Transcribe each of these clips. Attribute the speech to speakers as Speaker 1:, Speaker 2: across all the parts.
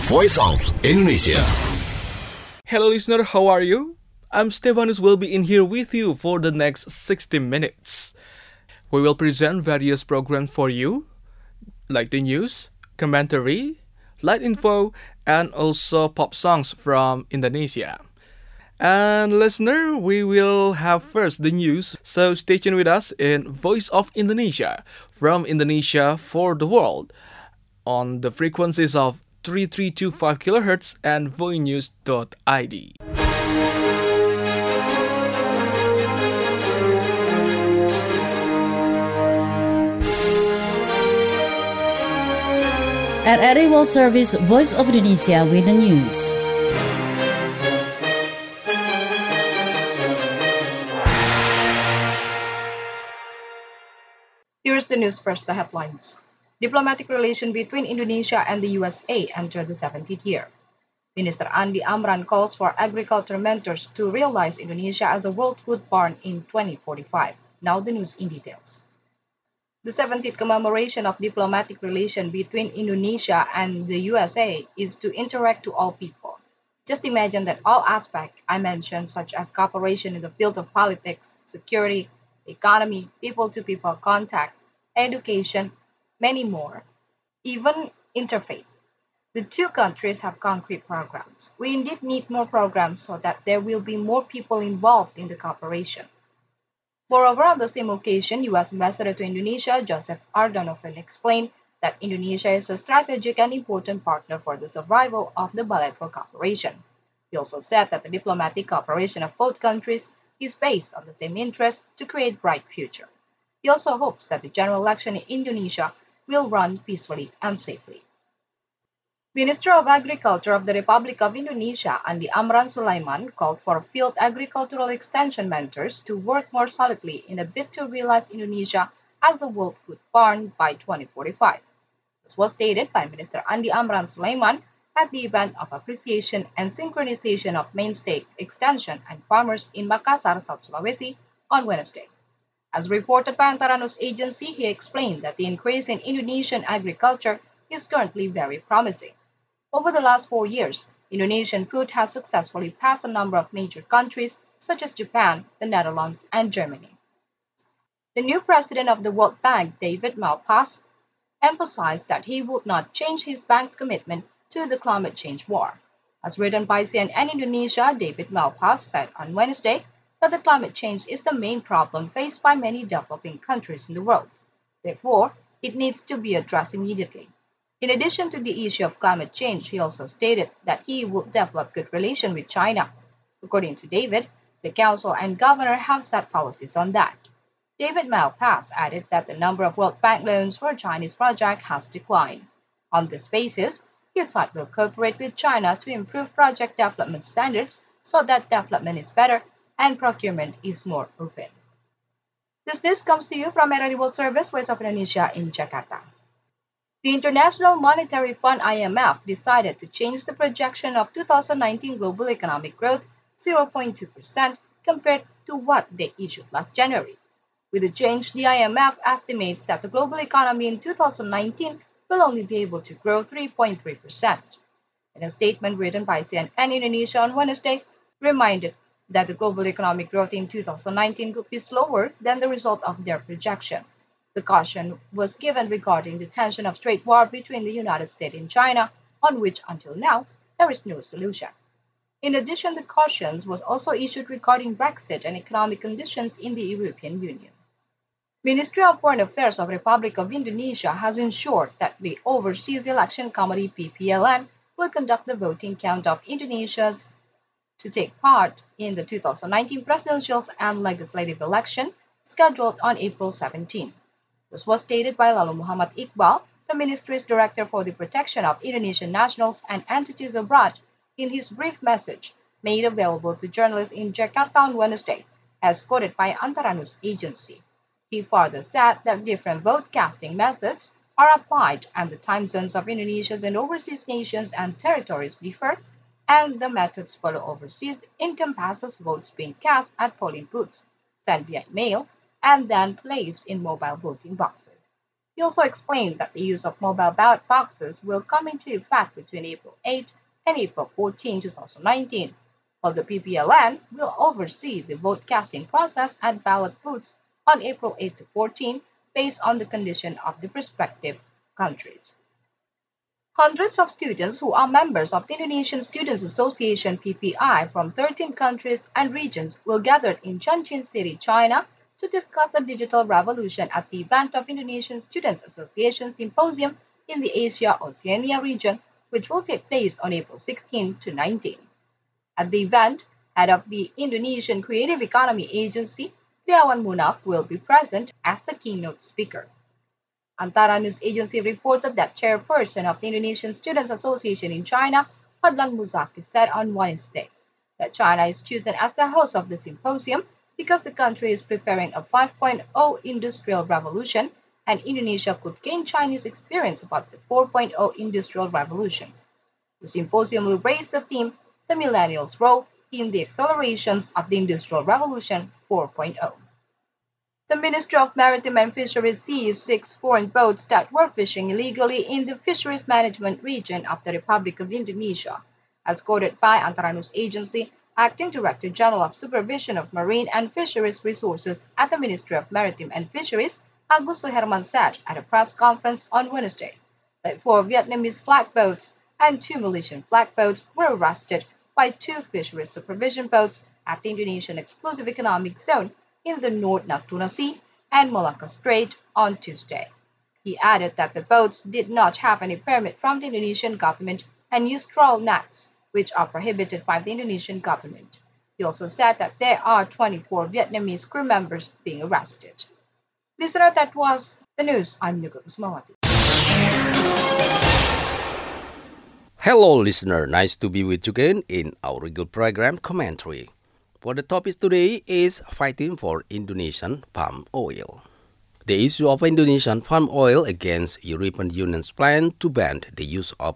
Speaker 1: Voice of Indonesia.
Speaker 2: Hello listener, how are you? I'm Stefanus will be in here with you for the next 60 minutes. We will present various programs for you, like the news, commentary, light info, and also pop songs from Indonesia. And listener, we will have first the news, so stay tuned with us in Voice of Indonesia, from Indonesia for the world, on the frequencies of 3325 kHz and voinews.id.
Speaker 3: RRI World Service Voice of Indonesia with the news.
Speaker 4: Here's the news first, the headlines. Diplomatic relation between Indonesia and the USA enter the 70th year. Minister Andi Amran calls for agriculture mentors to realize Indonesia as a world food barn in 2045. Now the news in details. The 70th commemoration of diplomatic relation between Indonesia and the USA is to interact to all people. Just imagine that all aspects I mentioned, such as cooperation in the field of politics, security, economy, people-to-people contact, education, many more, even interfaith. The two countries have concrete programs. We indeed need more programs so that there will be more people involved in the cooperation. Moreover, on the same occasion, U.S. Ambassador to Indonesia, Joseph R. Donovan, explained that Indonesia is a strategic and important partner for the survival of the bilateral cooperation. He also said that the diplomatic cooperation of both countries is based on the same interest to create a bright future. He also hopes that the general election in Indonesia will run peacefully and safely. Minister of Agriculture of the Republic of Indonesia, Andi Amran Sulaiman, called for field agricultural extension mentors to work more solidly in a bid to realize Indonesia as a world food barn by 2045. This was stated by Minister Andi Amran Sulaiman at the event of appreciation and synchronization of mainstay extension and farmers in Makassar, South Sulawesi, on Wednesday. As reported by Antara News Agency, he explained that the increase in Indonesian agriculture is currently very promising. Over the last 4 years, Indonesian food has successfully passed a number of major countries such as Japan, the Netherlands, and Germany. The new president of the World Bank, David Malpass, emphasized that he would not change his bank's commitment to the climate change war. As written by CNN Indonesia, David Malpass said on Wednesday that the climate change is the main problem faced by many developing countries in the world. Therefore, it needs to be addressed immediately. In addition to the issue of climate change, he also stated that he would develop good relations with China. According to David, the council and governor have set policies on that. David Malpass added that the number of World Bank loans for Chinese projects has declined. On this basis, his side will cooperate with China to improve project development standards so that development is better and procurement is more open. This news comes to you from RRI World Service, Voice of Indonesia in Jakarta. The International Monetary Fund (IMF) decided to change the projection of 2019 global economic growth 0.2% compared to what they issued last January. With the change, the IMF estimates that the global economy in 2019 will only be able to grow 3.3%. In a statement written by CNN Indonesia on Wednesday, reminded that the global economic growth in 2019 could be slower than the result of their projection. The caution was given regarding the tension of trade war between the United States and China, on which until now there is no solution. In addition, the cautions was also issued regarding Brexit and economic conditions in the European Union. Ministry of Foreign Affairs of Republic of Indonesia has ensured that the Overseas Election Committee (PPLN) will conduct the voting count of Indonesians to take part in the 2019 presidential and legislative election scheduled on April 17. This was stated by Lalu Muhammad Iqbal, the ministry's director for the protection of Indonesian nationals and entities abroad, in his brief message made available to journalists in Jakarta on Wednesday, as quoted by Antara News Agency. He further said that different vote casting methods are applied and the time zones of Indonesia's and overseas nations and territories differ, and the methods followed overseas encompasses votes being cast at polling booths, sent via mail, and then placed in mobile voting boxes. He also explained that the use of mobile ballot boxes will come into effect between April 8 and April 14, 2019, while the PPLN will oversee the vote casting process at ballot booths on April 8 to 14 based on the condition of the respective countries. Hundreds of students who are members of the Indonesian Students Association (PPI) from 13 countries and regions will gather in Chongqing City, China, to discuss the digital revolution at the event of Indonesian Students Association Symposium in the Asia-Oceania region, which will take place on April 16 to 19. At the event, head of the Indonesian Creative Economy Agency, Triawan Munaf, will be present as the keynote speaker. Antara News Agency reported that chairperson of the Indonesian Students Association in China, Fadlan Muzaki, said on Wednesday that China is chosen as the host of the symposium because the country is preparing a 5.0 industrial revolution and Indonesia could gain Chinese experience about the 4.0 industrial revolution. The symposium will raise the theme, the millennials' role in the accelerations of the Industrial Revolution 4.0. The Ministry of Maritime and Fisheries seized 6 foreign boats that were fishing illegally in the Fisheries Management Region of the Republic of Indonesia, as quoted by Antara News Agency. Acting Director General of Supervision of Marine and Fisheries Resources at the Ministry of Maritime and Fisheries, Agus Suherman, said at a press conference on Wednesday that 4 Vietnamese flag boats and 2 Malaysian flag boats were arrested by 2 fisheries supervision boats at the Indonesian Exclusive Economic Zone in the North Natuna Sea and Malacca Strait on Tuesday. He added that the boats did not have any permit from the Indonesian government and used trawl nets, which are prohibited by the Indonesian government. He also said that there are 24 Vietnamese crew members being arrested. Listener, that was the news. I'm Yuka Kusmawati.
Speaker 1: Hello, listener. Nice to be with you again in our regular program commentary. For the topic today is fighting for Indonesian palm oil. The issue of Indonesian palm oil against European Union's plan to ban the use of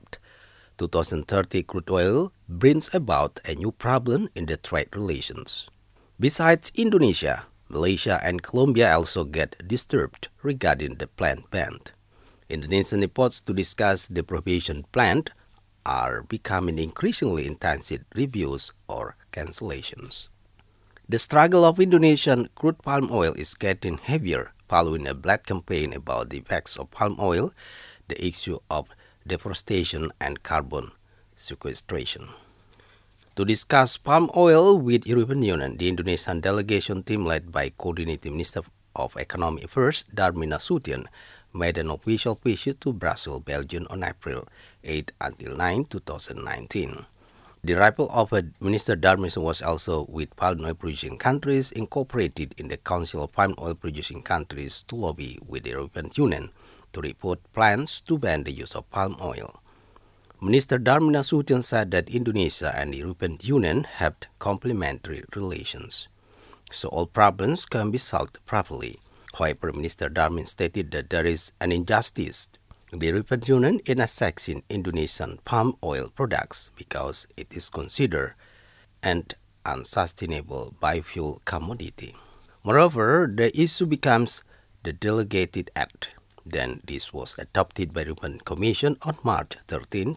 Speaker 1: 2030 crude oil brings about a new problem in the trade relations. Besides Indonesia, Malaysia and Colombia also get disturbed regarding the planned ban. Indonesian efforts to discuss the prohibition plan are becoming increasingly intensive reviews or cancellations. The struggle of Indonesian crude palm oil is getting heavier following a black campaign about the effects of palm oil, the issue of deforestation and carbon sequestration. To discuss palm oil with European Union, the Indonesian delegation team led by Coordinating Minister of Economic Affairs Darmin Nasution made an official visit to Brussels, Belgium on April 8 until 9, 2019. The arrival of Minister Darmin was also with palm oil producing countries incorporated in the Council of Palm Oil Producing Countries to lobby with the European Union to report plans to ban the use of palm oil. Minister Darmin Nasution said that Indonesia and the European Union have complementary relations, so all problems can be solved properly. However, Minister Darmin stated that there is an injustice in the European Union in assessing Indonesian palm oil products because it is considered an unsustainable biofuel commodity. Moreover, the issue becomes the delegated act. Then this was adopted by the European Commission on March 13,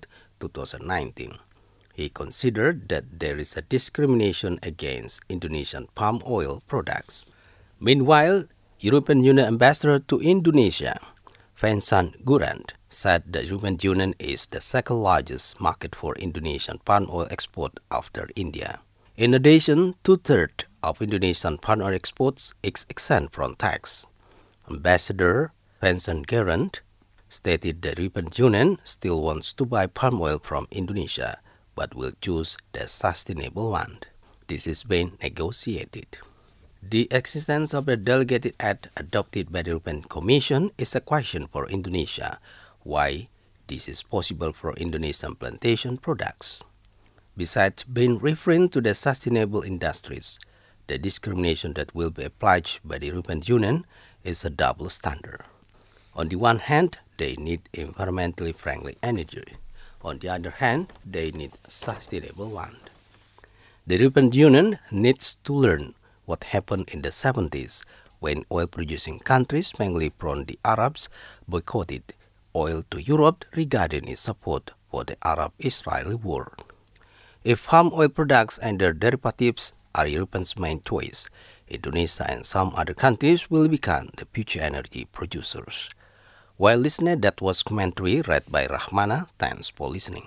Speaker 1: 2019. He considered that there is a discrimination against Indonesian palm oil products. Meanwhile, European Union Ambassador to Indonesia, Vincent Gurant, said the European Union is the second largest market for Indonesian palm oil export after India. In addition, 2/3 of Indonesian palm oil exports is exempt from tax. Ambassador Vincent Gurant stated the European Union still wants to buy palm oil from Indonesia, but will choose the sustainable one. This is being negotiated. The existence of the delegated act adopted by the European Commission is a question for Indonesia, why this is possible for Indonesian plantation products. Besides being referring to the sustainable industries, the discrimination that will be applied by the European Union is a double standard. On the one hand, they need environmentally friendly energy. On the other hand, they need a sustainable one. The European Union needs to learn what happened in the 70s when oil-producing countries, mainly from the Arabs, boycotted oil to Europe regarding its support for the Arab-Israeli war. If palm oil products and their derivatives are Europe's main choice, Indonesia and some other countries will become the future energy producers. Well, listener, that was commentary read by Rahmana. Thanks for listening.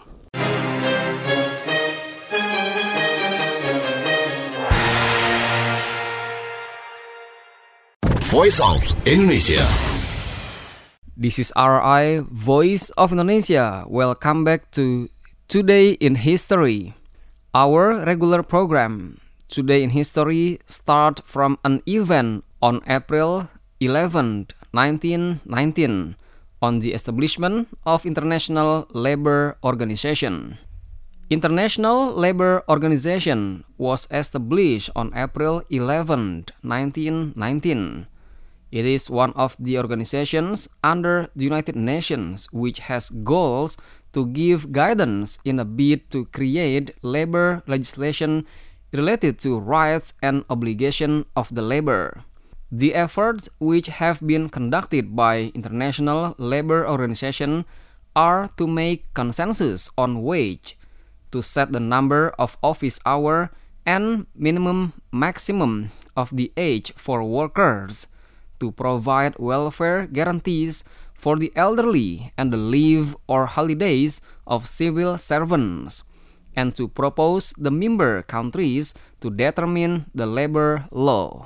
Speaker 5: Voice of Indonesia.
Speaker 6: This is RI, Voice of Indonesia. Welcome back to Today in History, our regular program. Today in History start from an event on April 11, 1919, on the establishment of International Labour Organization. International Labour Organization was established on April 11, 1919. It is one of the organizations under the United Nations which has goals to give guidance in a bid to create labor legislation related to rights and obligations of the labor. The efforts which have been conducted by International Labour Organization are to make consensus on wage, to set the number of office hours and maximum of the age for workers, to provide welfare guarantees for the elderly and the leave or holidays of civil servants, and to propose the member countries to determine the labor law.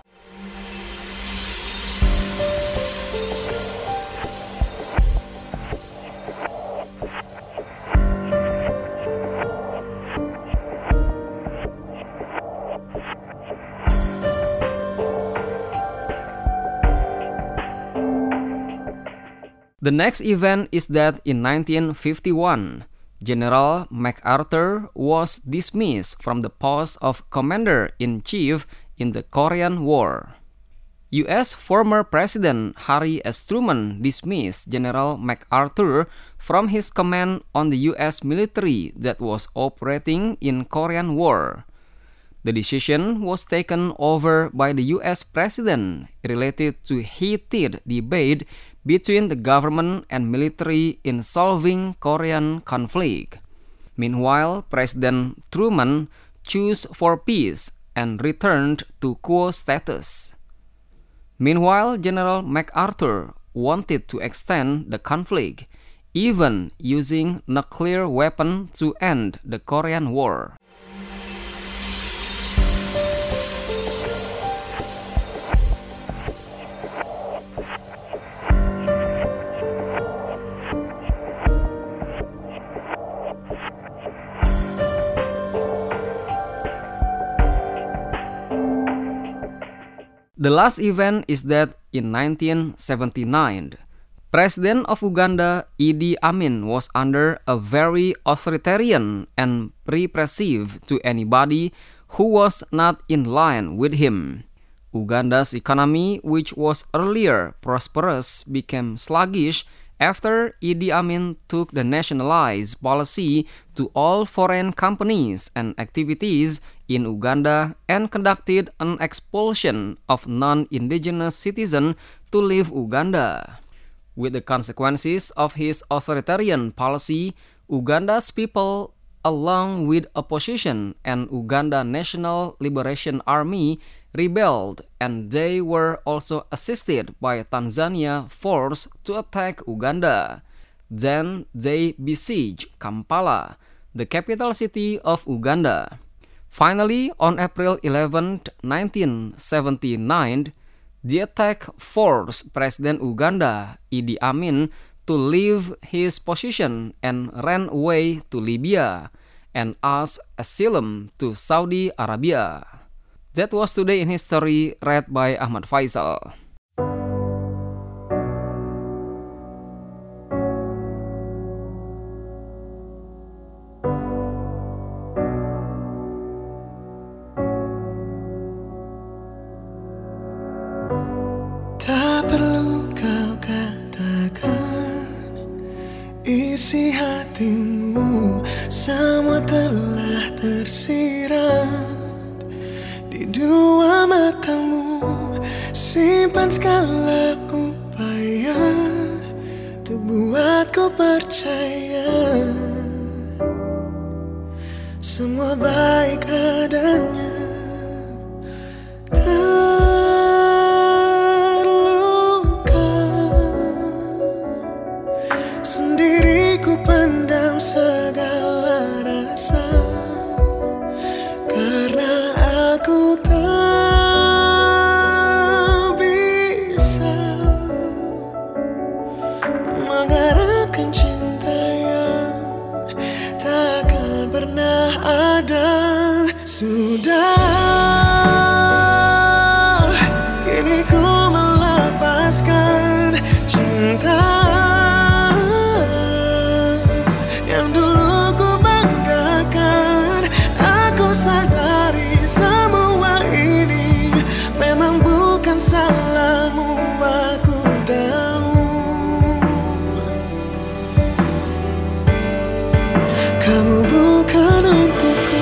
Speaker 6: The next event is that in 1951, General MacArthur was dismissed from the post of Commander-in-Chief in the Korean War. U.S. former President Harry S. Truman dismissed General MacArthur from his command on the U.S. military that was operating in Korean War. The decision was taken over by the U.S. President related to heated debate between the government and military in solving Korean conflict. Meanwhile, President Truman chose for peace and returned to quo status. Meanwhile, General MacArthur wanted to extend the conflict, even using nuclear weapons to end the Korean War. The last event is that in 1979, President of Uganda, Idi Amin, was under a very authoritarian and repressive to anybody who was not in line with him. Uganda's economy, which was earlier prosperous, became sluggish after Idi Amin took the nationalized policy to all foreign companies and activities in Uganda and conducted an expulsion of non-indigenous citizens to leave Uganda. With the consequences of his authoritarian policy, Uganda's people, along with opposition and Uganda National Liberation Army, rebelled, and they were also assisted by Tanzania force to attack Uganda. Then they besieged Kampala, the capital city of Uganda. Finally, on April 11, 1979, the attack forced President Uganda, Idi Amin, to leave his position and ran away to Libya and asked asylum to Saudi Arabia. That was Today in History, read by Ahmad Faisal.
Speaker 7: Tak perlu kau katakan isi hatimu, semua telah tersirat di dua matamu. simpan segala upaya untuk buatku percaya semua baik adanya. Terluka sendiri ku pendam segala rasa karena aku tak bisa mengharapkan cinta yang takkan pernah ada. Sudah, kini ku melepaskan cinta yang dulu ku banggakan. Aku sadari semua ini memang bukan salahmu, aku tahu. Kamu bukan untukku.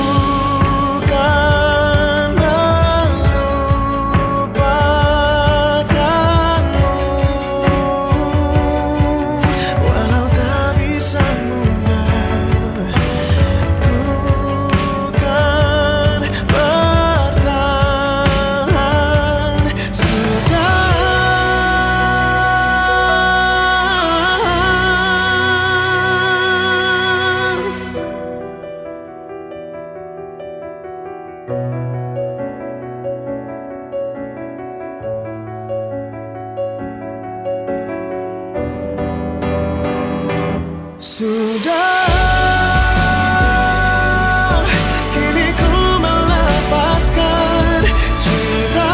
Speaker 7: Sudah, kini ku melepaskan cinta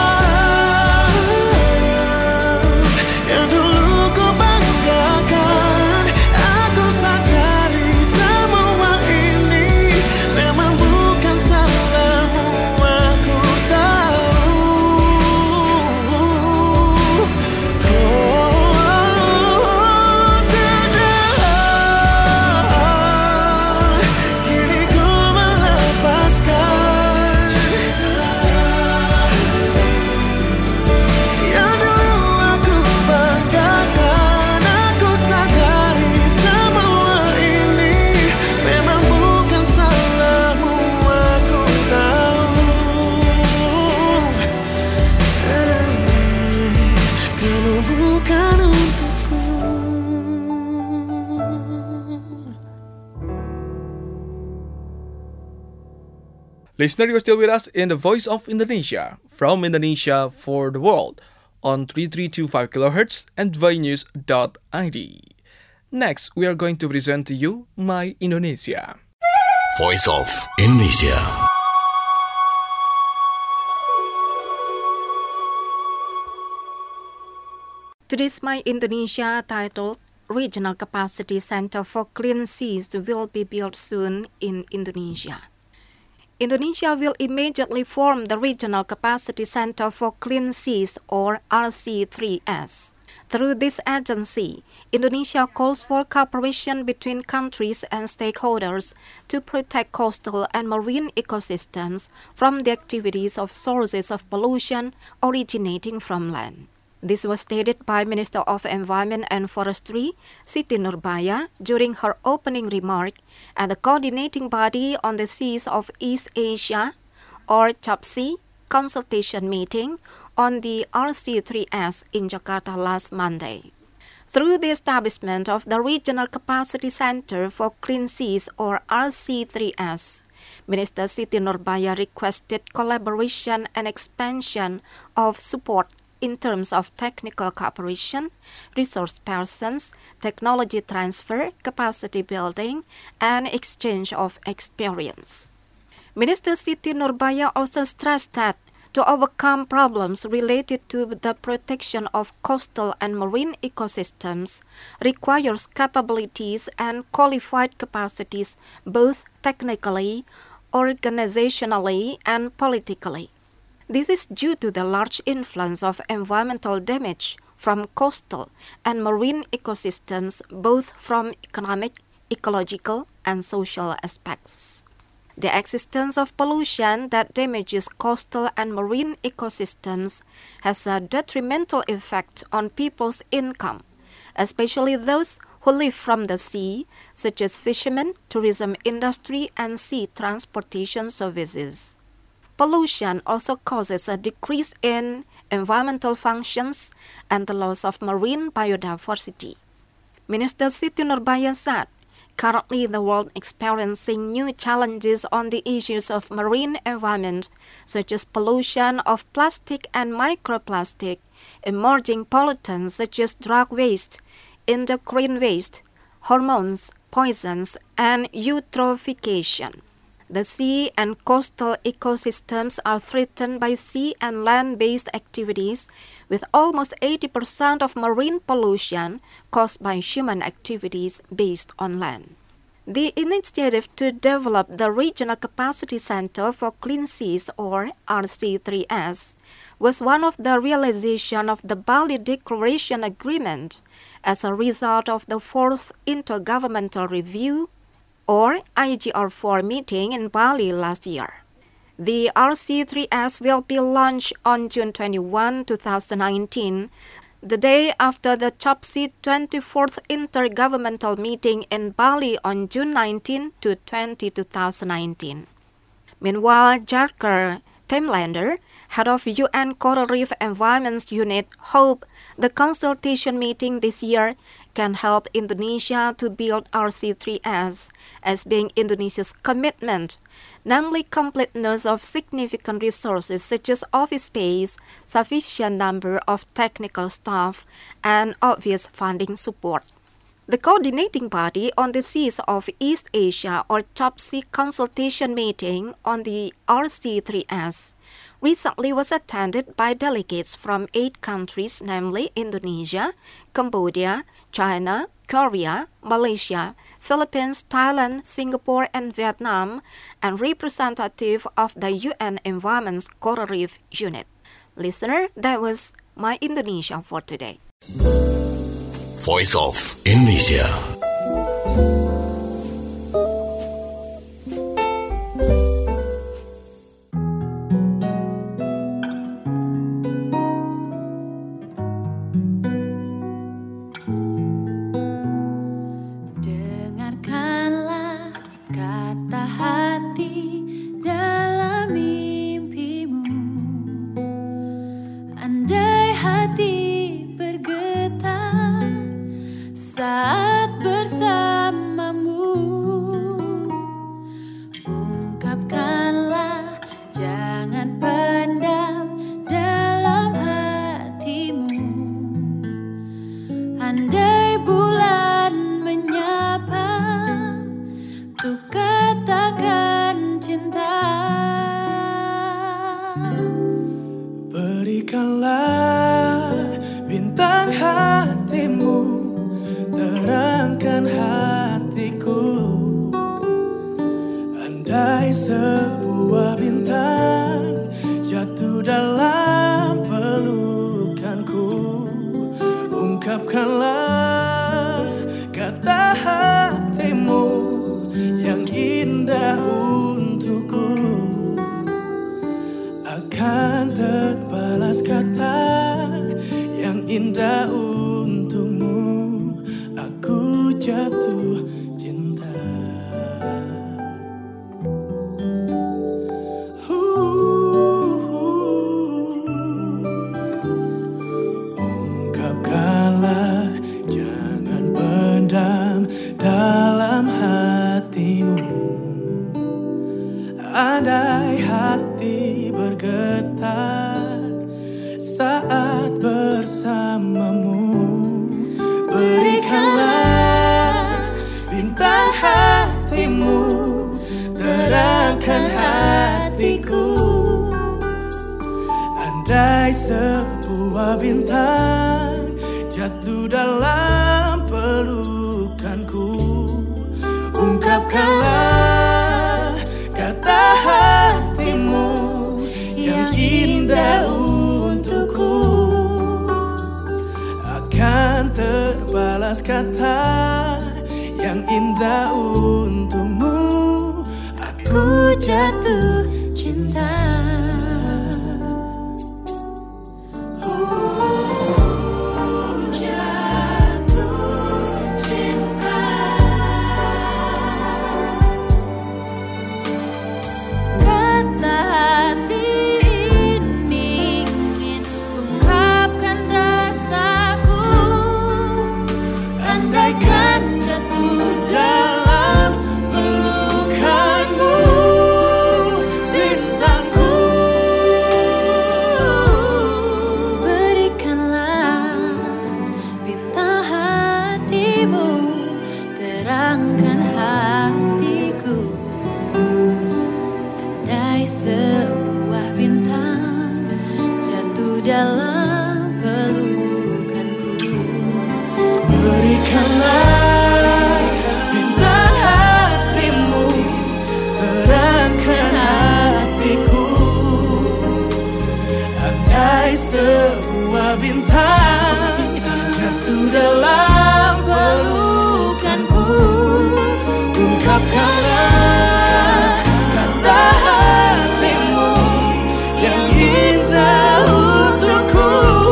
Speaker 7: yang dulu ku banggakan. Aku sadari semua ini memang bukan salahmu, aku tahu.
Speaker 2: Listener, you're still with us in the Voice of Indonesia, from Indonesia for the world, on 3325 kHz and vynews.id. Next, we are going to present to you My Indonesia.
Speaker 5: Voice of Indonesia.
Speaker 8: Today's My Indonesia, titled Regional Capacity Center for Clean Seas, will be built soon in Indonesia. Indonesia will immediately form the Regional Capacity Center for Clean Seas, or RC3S. Through this agency, Indonesia calls for cooperation between countries and stakeholders to protect coastal and marine ecosystems from the activities of sources of pollution originating from land. This was stated by Minister of Environment and Forestry, Siti Nurbaya, during her opening remark at the Coordinating Body on the Seas of East Asia, or COPSEA, consultation meeting on the RC3S in Jakarta last Monday. Through the establishment of the Regional Capacity Center for Clean Seas, or RC3S, Minister Siti Nurbaya requested collaboration and expansion of support in terms of technical cooperation, resource persons, technology transfer, capacity building, and exchange of experience. Minister Siti Nurbaya also stressed that to overcome problems related to the protection of coastal and marine ecosystems requires capabilities and qualified capacities both technically, organizationally, and politically. This is due to the large influence of environmental damage from coastal and marine ecosystems, both from economic, ecological, and social aspects. The existence of pollution that damages coastal and marine ecosystems has a detrimental effect on people's income, especially those who live from the sea, such as fishermen, tourism industry, and sea transportation services. Pollution also causes a decrease in environmental functions and the loss of marine biodiversity. Minister Siti Nurbaya said, currently the world experiencing new challenges on the issues of marine environment, such as pollution of plastic and microplastic, emerging pollutants such as drug waste, endocrine waste, hormones, poisons, and eutrophication. The sea and coastal ecosystems are threatened by sea and land-based activities, with almost 80% of marine pollution caused by human activities based on land. The initiative to develop the Regional Capacity Center for Clean Seas, or RC3S, was one of the realization of the Bali Declaration Agreement as a result of the 4th Intergovernmental Review, or IGR4 meeting in Bali last year. The RC3S will be launched on June 21, 2019, the day after the COP 24th Intergovernmental meeting in Bali on June 19 to 20, 2019. Meanwhile, Jarker Timlander, head of UN Coral Reef Environment Unit, hope the consultation meeting this year can help Indonesia to build RC3S as being Indonesia's commitment, namely completeness of significant resources such as office space, sufficient number of technical staff, and obvious funding support. The coordinating body on the seas of East Asia, or COP consultation meeting on the RC3S, recently was attended by delegates from 8 countries, namely Indonesia, Cambodia, China, Korea, Malaysia, Philippines, Thailand, Singapore, and Vietnam, and representative of the UN Environment's Coral Reef Unit. Listener, that was my Indonesia for today.
Speaker 5: Voice of Indonesia.
Speaker 7: Andai hati bergetar saat bersamamu, berikanlah bintang hatimu, terangkan hatiku. Andai sebuah bintang jatuh dalam pelukanku, ungkapkanlah kata hatimu yang indah untukku. Akan terbalas kata yang indah untukmu. Aku ku jatuh cinta. Terangkan hatiku, andai sebuah bintang jatuh dalam pelukanku. Berikanlah bintang hatimu, terangkan hatiku, andai sebuah bintang jatuh dalam pelukanku. Ungkapkanlah kata hatimu yang indah untukku.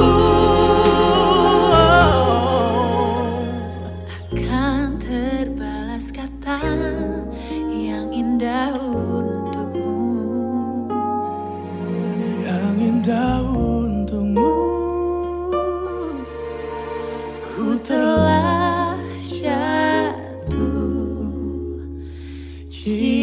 Speaker 7: Akan terbalas kata yang indah untukmu, yang indah untukmu. Ku telah jatuh cinta.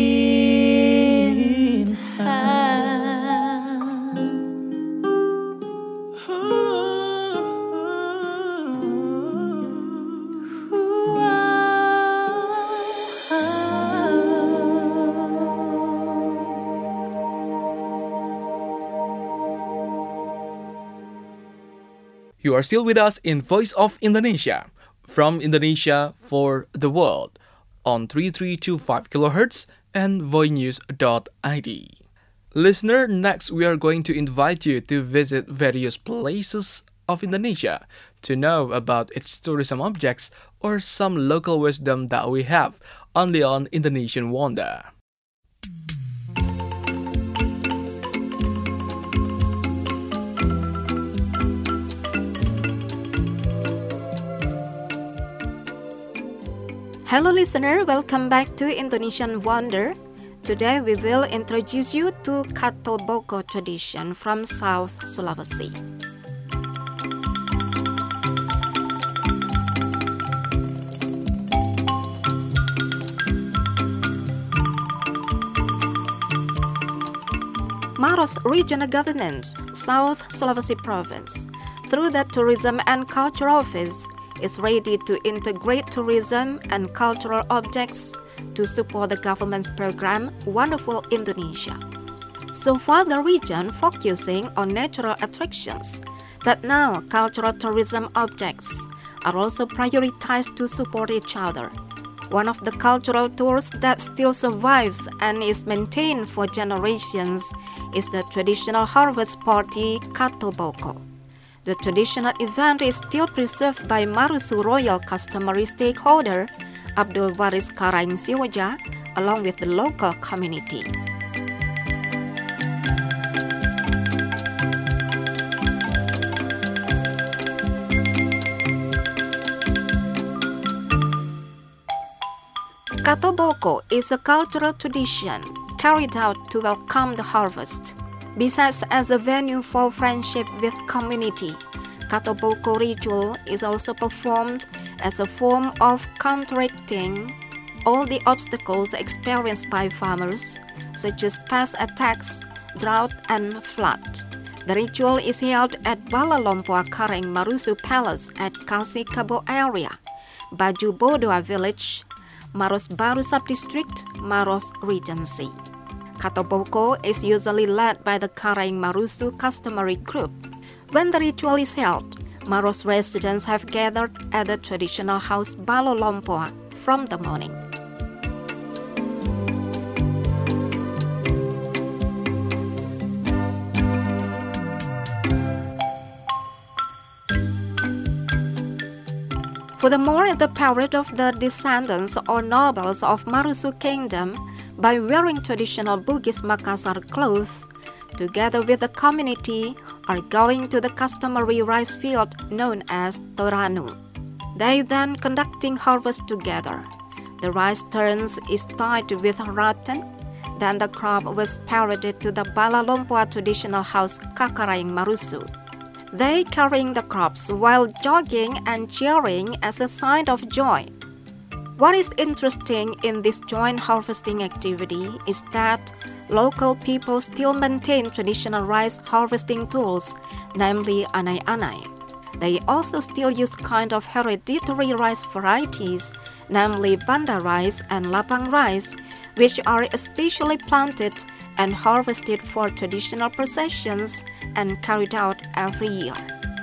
Speaker 2: You are still with us in Voice of Indonesia, from Indonesia for the world, on 3325 kHz and voinews.id. Listener, next we are going to invite you to visit various places of Indonesia to know about its tourism objects or some local wisdom that we have only on Indonesian Wonder.
Speaker 8: Hello listener, welcome back to Indonesian Wonder. Today we will introduce you to Katoboko tradition from South Sulawesi. Maros Regional Government, South Sulawesi Province, through the Tourism and Culture Office, is ready to integrate tourism and cultural objects to support the government's program Wonderful Indonesia. So far the region focusing on natural attractions, but now cultural tourism objects are also prioritized to support each other. One of the cultural tours that still survives and is maintained for generations is the traditional harvest party Katoboko. The traditional event is still preserved by Marusu Royal customary stakeholder Abdul Waris Karain Sioja along with the local community. Katoboko is a cultural tradition carried out to welcome the harvest. Besides as a venue for friendship with community, Katoboko ritual is also performed as a form of counteracting all the obstacles experienced by farmers, such as pest attacks, drought, and flood. The ritual is held at Balalompoa Kareng Marusu Palace at Kasi Kabo area, Baju Bodoa Village, Maros Baru Subdistrict, Maros Regency. Katoboko is usually led by the Kareng Marusu customary group. When the ritual is held, Maros residents have gathered at the traditional house Balalompoa from the morning. Furthermore, the parade of the descendants or nobles of Marusu Kingdom, by wearing traditional Bugis Makassar clothes, together with the community, are going to the customary rice field known as Toranu. They then conducting harvest together. The rice turns is tied with rattan. Then the crop was paraded to the Balalompua traditional house Kakaraing Marusu. They carrying the crops while jogging and cheering as a sign of joy. What is interesting in this joint harvesting activity is that local people still maintain traditional rice harvesting tools, namely anai-anai. They also still use kind of hereditary rice varieties, namely Banda rice and Lapang rice, which are especially planted and harvested for traditional processions and carried out every year.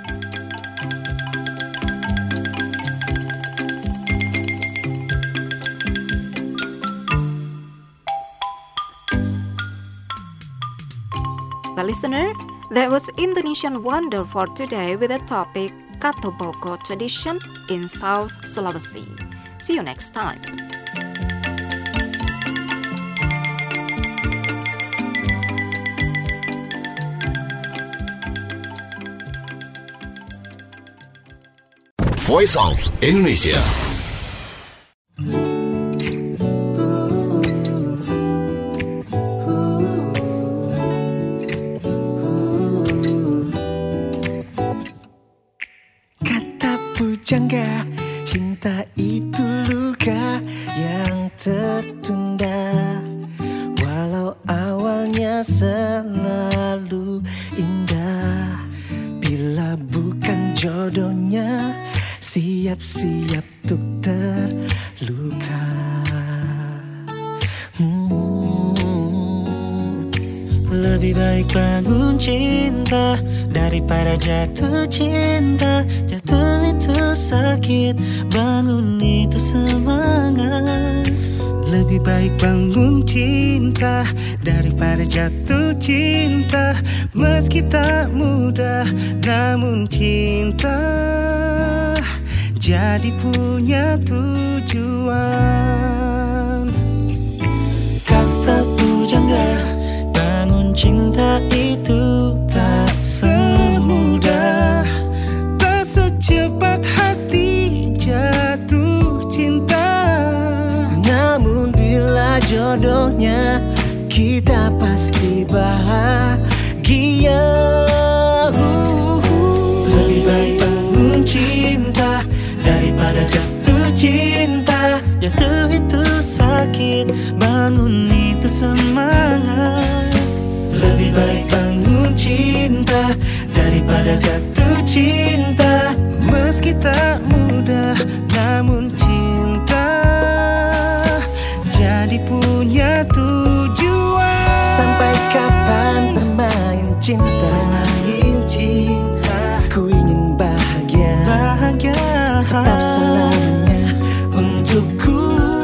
Speaker 8: Well, listener, that was Indonesian Wonder for today with the topic Katoboko tradition in South Sulawesi. See you next time.
Speaker 5: Voice of Indonesia.
Speaker 7: Kata pujangga, cinta itu luka yang tertunda. Walau awalnya selalu indah, bila bukan jodohnya, siap-siap untuk terluka. Lebih baik bangun cinta daripada jatuh cinta. Jatuh itu sakit, bangun itu semangat. Lebih baik bangun cinta daripada jatuh cinta. Meski tak mudah, namun cinta jadi punya tujuan. Kata pujangga, bangun cinta itu tak semudah, tak secepat hati jatuh cinta. Namun bila jodohnya, kita pasti bahagia. Lebih baik bangun cinta daripada jatuh cinta. Jatuh itu sakit, bangun itu semangat. Lebih baik bangun cinta daripada jatuh cinta. Meski tak mudah, namun cinta jadi punya tujuan. Sampai kapan bermain cinta? Bermain cinta. Ku ingin bahagia, bahagia, tetap selamanya untukku.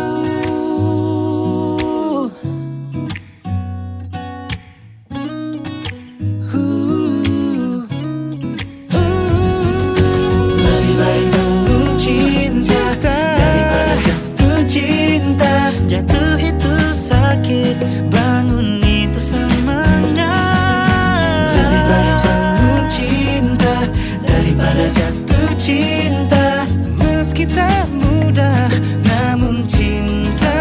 Speaker 7: Lebih baik bangun cinta daripada jatuh cinta. Jatuh itu sakit, bangun itu semangat. Lebih baik bangun cinta daripada jatuh cinta. Meski tak mudah, namun cinta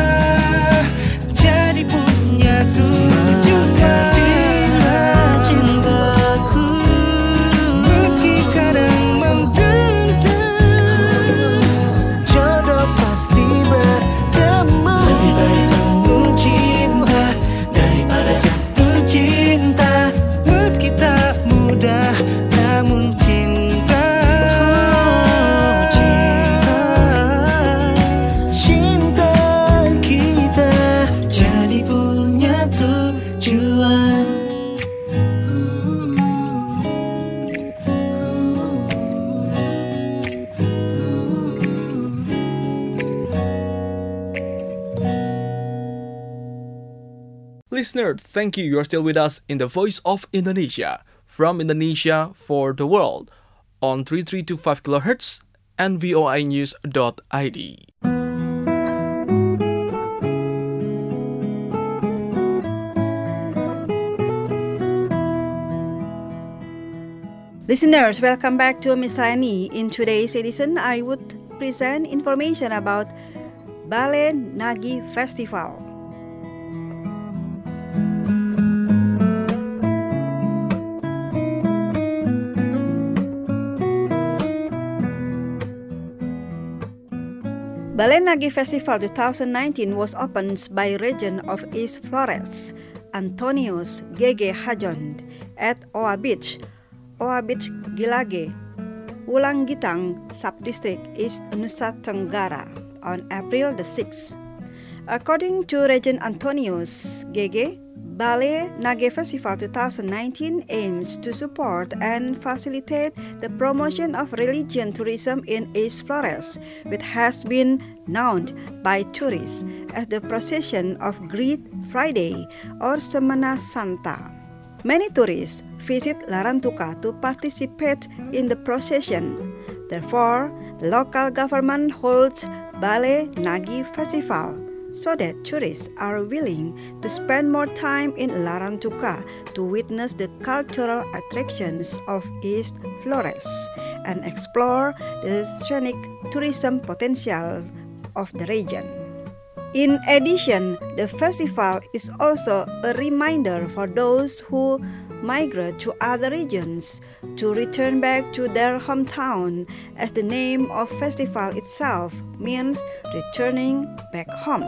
Speaker 7: jadi punya tujuan. Bila cintaku meski kadang mendenda, jodoh pasti bertemu. Lebih baik bangun cinta daripada jatuh cinta. Meski tak mudah, namun cinta, cinta kita jadi punya tujuan.
Speaker 2: Listener, thank you. You are still with us in the Voice of Indonesia, from Indonesia for the world, on 3325 kHz and voinews.id.
Speaker 9: Listeners, welcome back to Miscellany. In today's edition, I would present information about Balai Nagi Festival. Balai Nagi Festival 2019 was opened by Regent of East Flores, Antonius Gege Hajond, at Oa Beach, Gilage, Wulanggitang Subdistrict, East Nusa Tenggara, on April the 6th. According to Regent Antonius Gege, Balai Nagi Festival 2019 aims to support and facilitate the promotion of religion tourism in East Flores, which has been known by tourists as the procession of Good Friday or Semana Santa. Many tourists visit Larantuka to participate in the procession. Therefore, the local government holds Balai Nagi Festival so that tourists are willing to spend more time in Larantuka to witness the cultural attractions of East Flores and explore the scenic tourism potential of the region. In addition, the festival is also a reminder for those who migrate to other regions to return back to their hometown, as the name of festival itself means returning back home.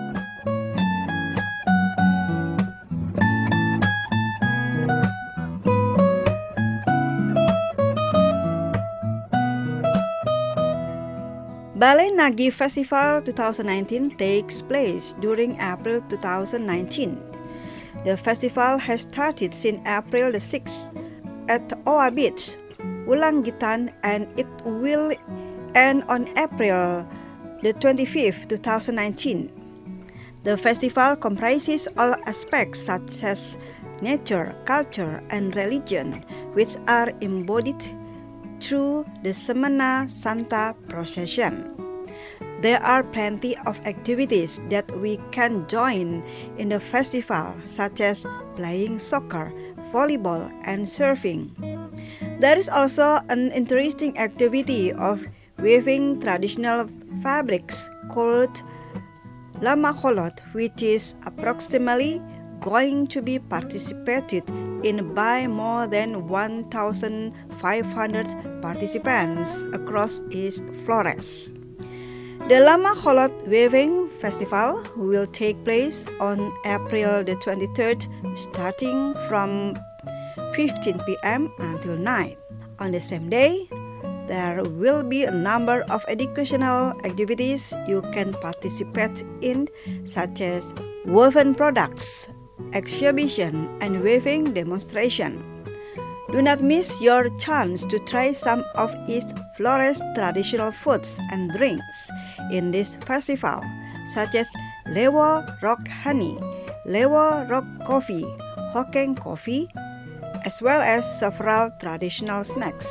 Speaker 9: Balai Nagi Festival 2019 takes place during April 2019. The festival has started since April the 6th at Oa Beach, Wulanggitan, and it will end on April the 25th, 2019. The festival comprises all aspects such as nature, culture, and religion, which are embodied through the Semana Santa procession. There are plenty of activities that we can join in the festival, such as playing soccer, volleyball, and surfing. There is also an interesting activity of weaving traditional fabrics called Lama Kholot, which is approximately going to be participated in by more than 1,500 participants across East Flores. The Lama Kholot Weaving Festival will take place on April the 23rd, starting from 15 p.m. until 9. On the same day, there will be a number of educational activities you can participate in, such as woven products, exhibition, and weaving demonstration. Do not miss your chance to try some of East Flores traditional foods and drinks in this festival, such as Lewo Rock Honey, Lewo Rock Coffee, Hokeng Coffee, as well as several traditional snacks.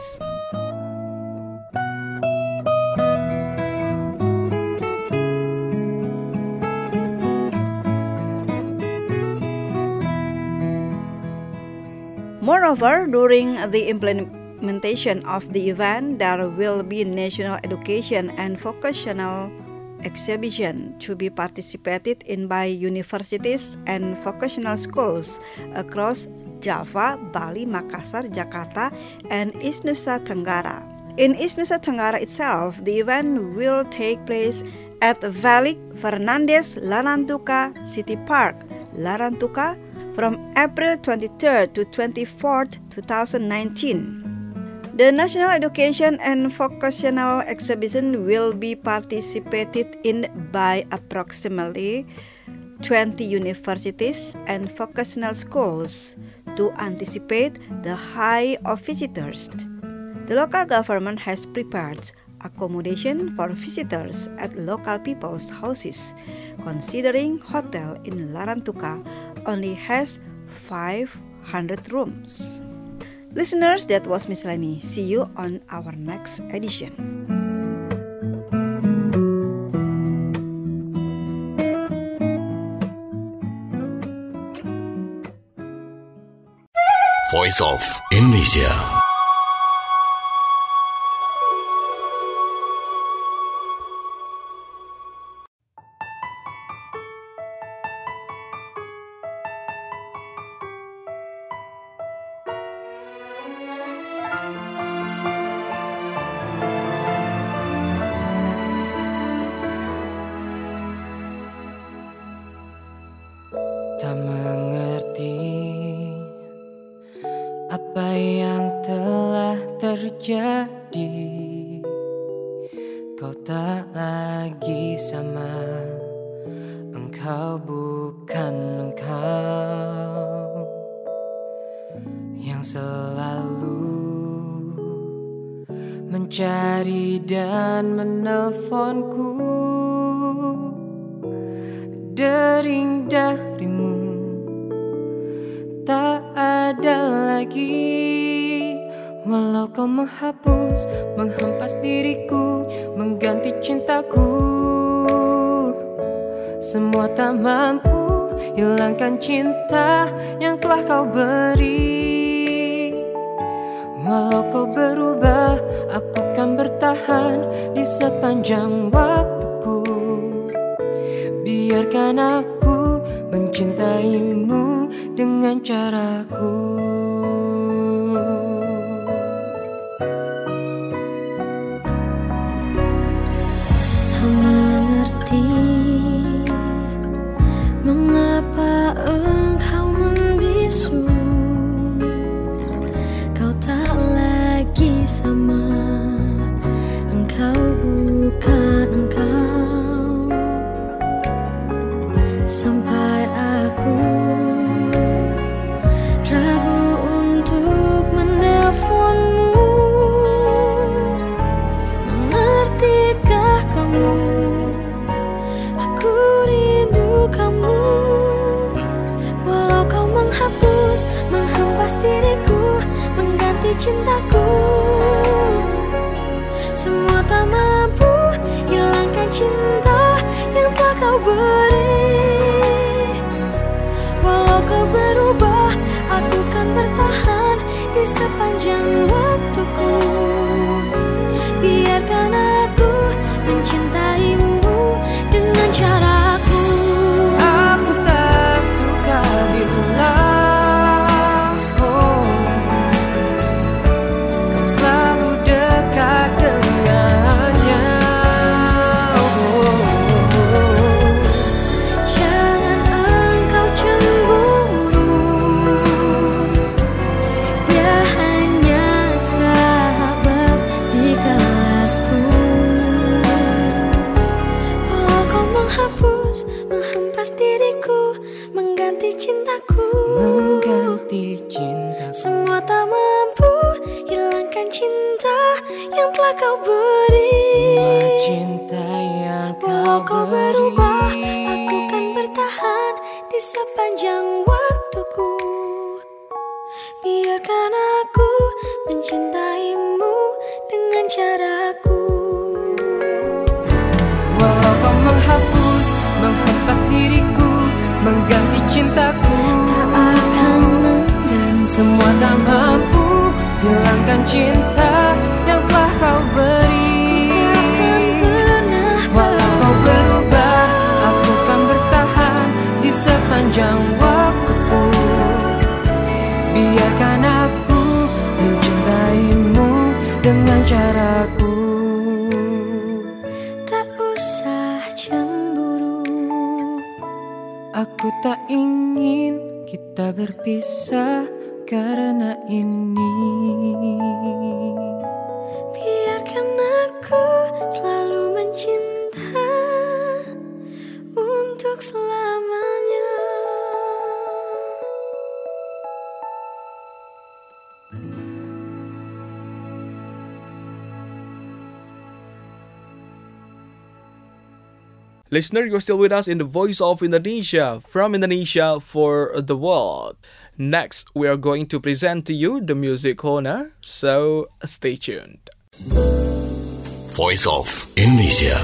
Speaker 9: Moreover, during the implementation of the event, there will be national education and vocational exhibition to be participated in by universities and vocational schools across Java, Bali, Makassar, Jakarta, and East Nusa Tenggara. In East Nusa Tenggara itself, the event will take place at Felix Fernandez Larantuka City Park, Larantuka, from April 23rd to 24th, 2019. The National Education and Vocational Exhibition will be participated in by approximately 20 universities and vocational schools to anticipate the high of visitors. The local government has prepared accommodation for visitors at local people's houses, considering hotel in Larantuka only has 500 rooms. Listeners, that was Miscellany. See you on our next edition.
Speaker 5: Voice of Indonesia.
Speaker 7: Tak mengerti apa yang telah terjadi. Kau tak lagi sama, engkau bukan engkau yang selalu mencari dan menelponku. Dering darimu tak ada lagi. Walau kau menghapus, menghempas diriku, mengganti cintaku, semua tak mampu hilangkan cinta yang telah kau beri. Walau kau berubah, aku kan bertahan di sepanjang waktuku. Biarkan aku mencintaimu dengan caraku.
Speaker 10: Tak mengerti mengapa engkau membisu. Kau tak lagi sama, engkau bukan engkau. Sampai aku ragu untuk menelponmu. Mengertikah kamu? Aku rindu kamu. Walau kau menghapus, menghempas diriku, mengganti cintaku, semua tak mampu hilangkan cinta yang telah kau beri. Walau kau berubah, aku kan bertahan di sepanjang waktuku. Biarkan aku mencintaimu dengan caraku.
Speaker 7: Aku tak suka bila kau selalu dekat dengannya.
Speaker 10: Jangan engkau cemburu, dia hanya sahabat di kelasku. Walau kau menghapus, menghempas diriku, mengganti cintaku, semua tak mampu hilangkan cinta yang telah kau beri.
Speaker 7: Semua cinta yang
Speaker 10: Walau kau berubah, aku kan bertahan di sepanjang waktuku. Biarkan aku mencintaimu dengan caraku.
Speaker 7: Walau kau menghapus, menghempas diriku, mengganti cintaku,
Speaker 10: Akan mengganti
Speaker 7: semua tak mampu hilangkan cinta yang telah kau beri.
Speaker 10: Takkan pernah
Speaker 7: Walau kau berubah, aku kan bertahan di sepanjang waktuku. Biarkan aku mencintaimu dengan caraku.
Speaker 10: tak usah cemburu.
Speaker 7: Aku tak ingin kita berpisah karena ini.
Speaker 10: Biarkan aku selalu mencinta untuk selamanya.
Speaker 2: Listener, you're still with us in the Voice of Indonesia, from Indonesia for the world. Next, we are going to present to you the music corner, so stay tuned.
Speaker 5: Voice of Indonesia.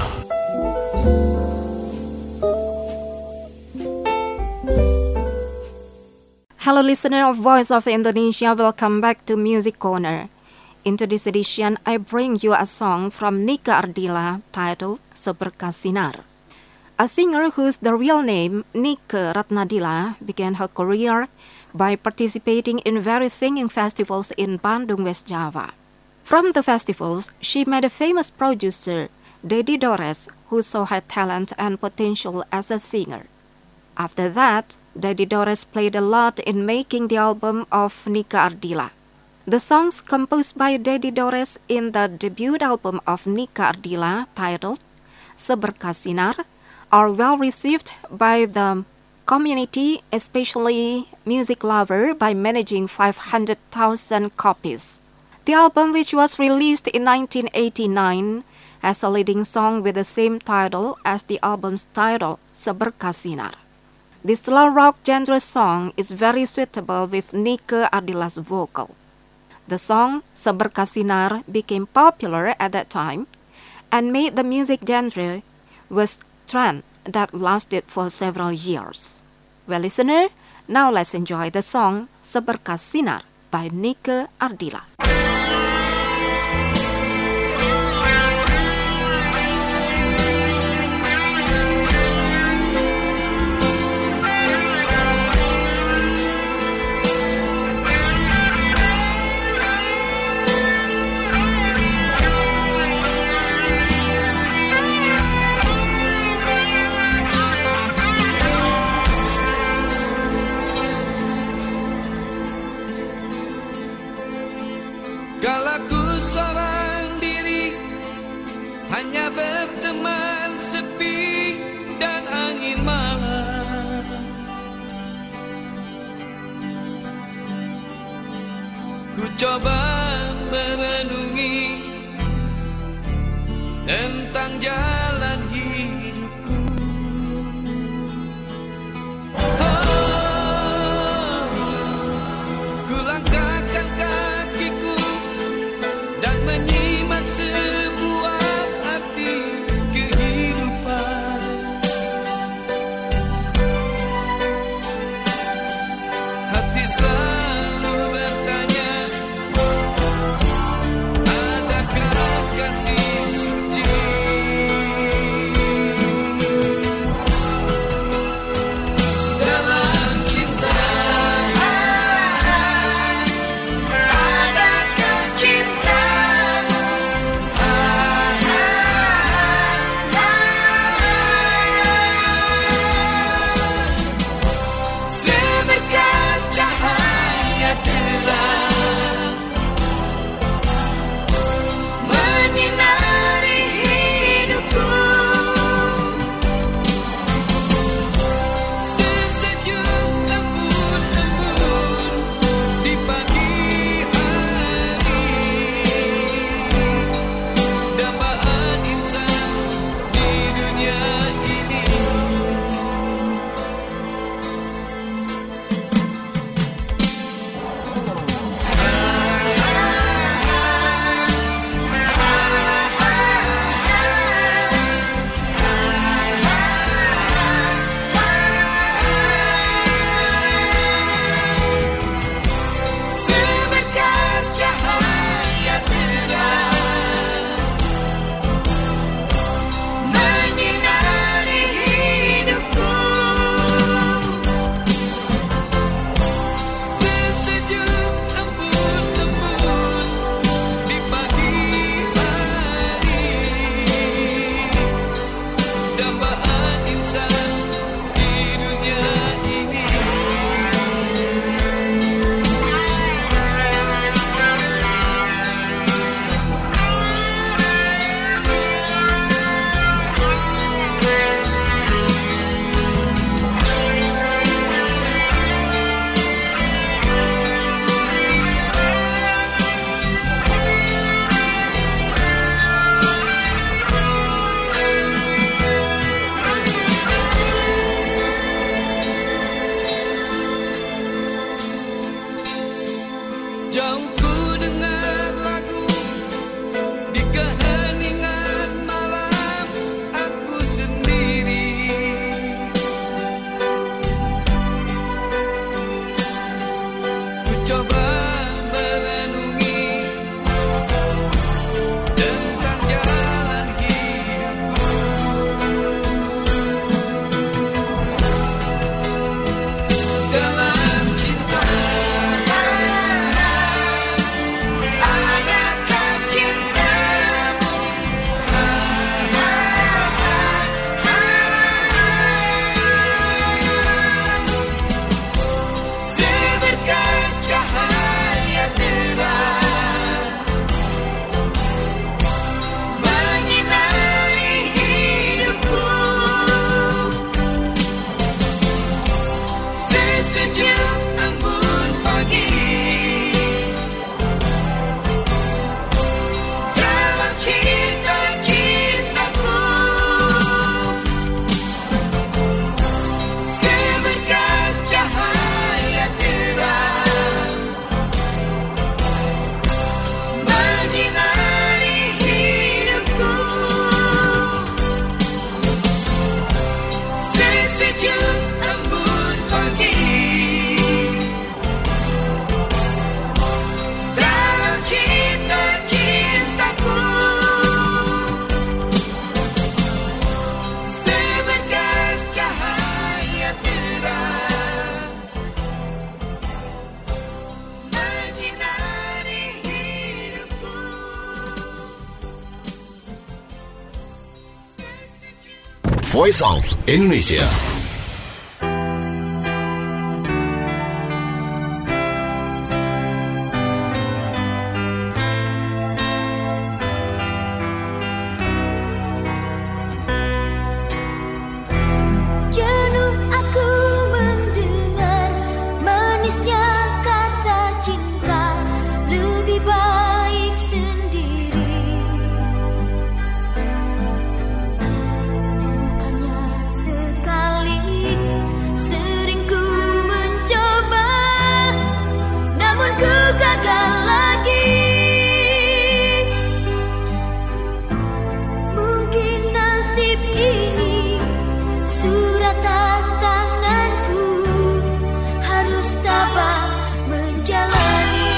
Speaker 8: Hello listener of Voice of Indonesia, welcome back to Music Corner. In today's edition, I bring you a song from Nika Ardila titled Seberkas Sinar. A singer whose the real name, Nike Ratnadila, began her career by participating in various singing festivals in Bandung, West Java. From the festivals, she met a famous producer, Dedi Dores, who saw her talent and potential as a singer. After that, Dedi Dores played a lot in making the album of Nika Ardila. The songs composed by Dedi Dores in the debut album of Nika Ardila, titled Seberkas Sinar, are well received by the community, especially music lover, by managing 500,000 copies. The album, which was released in 1989, has a leading song with the same title as the album's title, Seberkas Sinar. This slow rock genre song is very suitable with Nika Ardila's vocal. The song Seberkas Sinar became popular at that time and made the music genre was trend that lasted for several years. Well, listener, now let's enjoy the song Seberkas Sinar by Nika Ardila.
Speaker 7: Kalaku seorang diri, hanya berteman sepi dan angin malam. Ku coba merenungi tentang jalan hidupku. Ku langkahkan kakiku dan menyimak sebuah arti kehidupan. Hati selalu bertanya, adakah kasih suci
Speaker 5: Voice of Indonesia.
Speaker 10: Jenuh aku mendengar manisnya kata cinta, lebih baik sendiri. Bukannya sekali, sering ku mencoba, namun ku gagal lagi. Mungkin nasib ini suratan tanganku, harus tabah menjalani.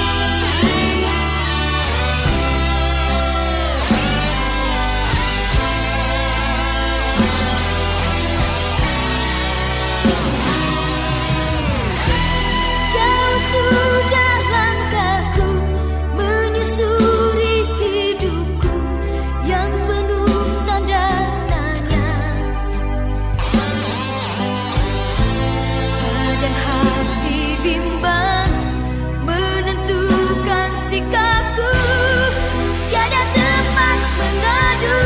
Speaker 10: Jauh sudah langkahku menyusuri hidupku yang penuh tanda tanya. Kadang hati bimbang menentukan sikapku, tiada tempat mengadu.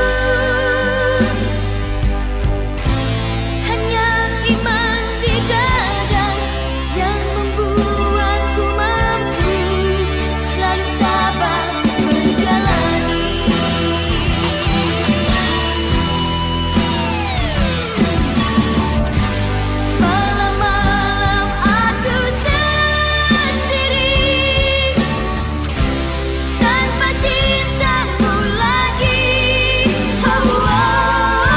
Speaker 10: Hanya iman di dada yang membuatku mampu selalu tabah menjalani. Malam-malam aku sendiri tanpa cintamu lagi. Oh, oh.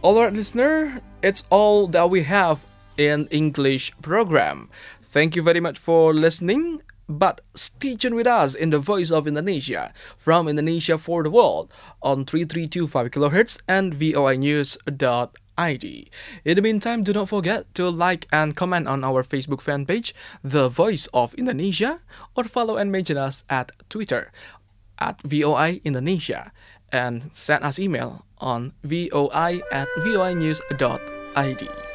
Speaker 2: Alright, listener, it's all that we have in English program. Thank you very much for listening. But stay tuned with us in the Voice of Indonesia from Indonesia for the World on 3325 kHz and voinews.id. In the meantime, do not forget to like and comment on our Facebook fan page, The Voice of Indonesia, or follow and mention us at Twitter at VOI Indonesia, and send us email on voi@voinews.id.